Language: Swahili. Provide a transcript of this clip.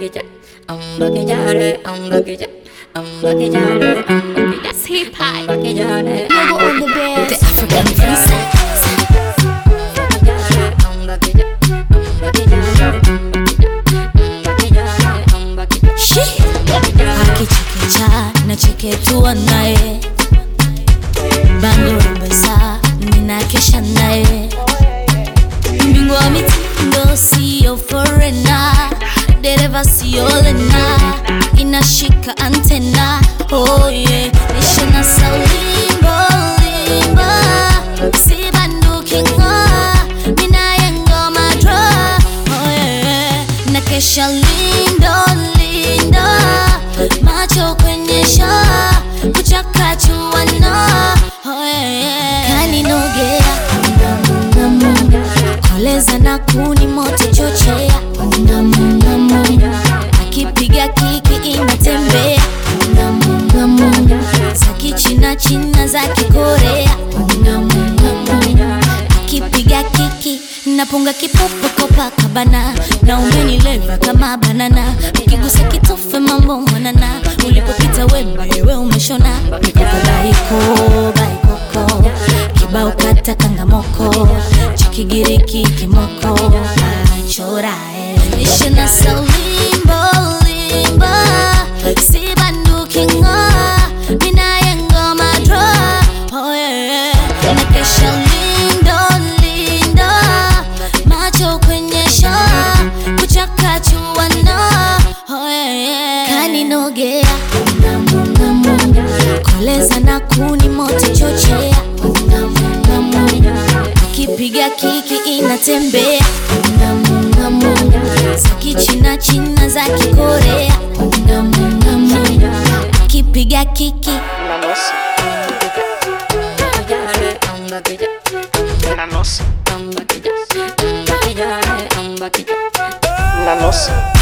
That's hip hop. Logo on the bed. The African princess. Akichekecha na cheketua naye, bando rembesa ninakesha naye. Mbingu wa mitindo siyo foreigner, dereva siyo lena, inashika antena. Oh yeah, nishana saulimbo limbo, si banduki ngoa, minaye ngoma draw. Oh yeah, nakesha lindo lindo, macho kwenye show, kuchakachuana. Oh yeah, kaninogea koleza na kuni moto chochea. Akipiga kiki inatembea, za kichina china za kikorea. Akipiga kiki napunga kipopo Copacabana, na umenileva kama banana. Ukigusa kitofe mambo mwanana, ulipopita wewe umeshona. Mikoko baikoko, kibao kata kangamoko, chikigiriki kimoko, chora nishana saulimbo limbo, si banduki ngoa, minaye ngoma draw. Oh yeah, nakesha lindo lindo, macho kwenye show, kuchakachuana. Oh yeah, kaninogea koleza na kuni moto chochea. Akipiga kiki inatembea, za kichina china za kikorea. Akipiga kiki La nossa.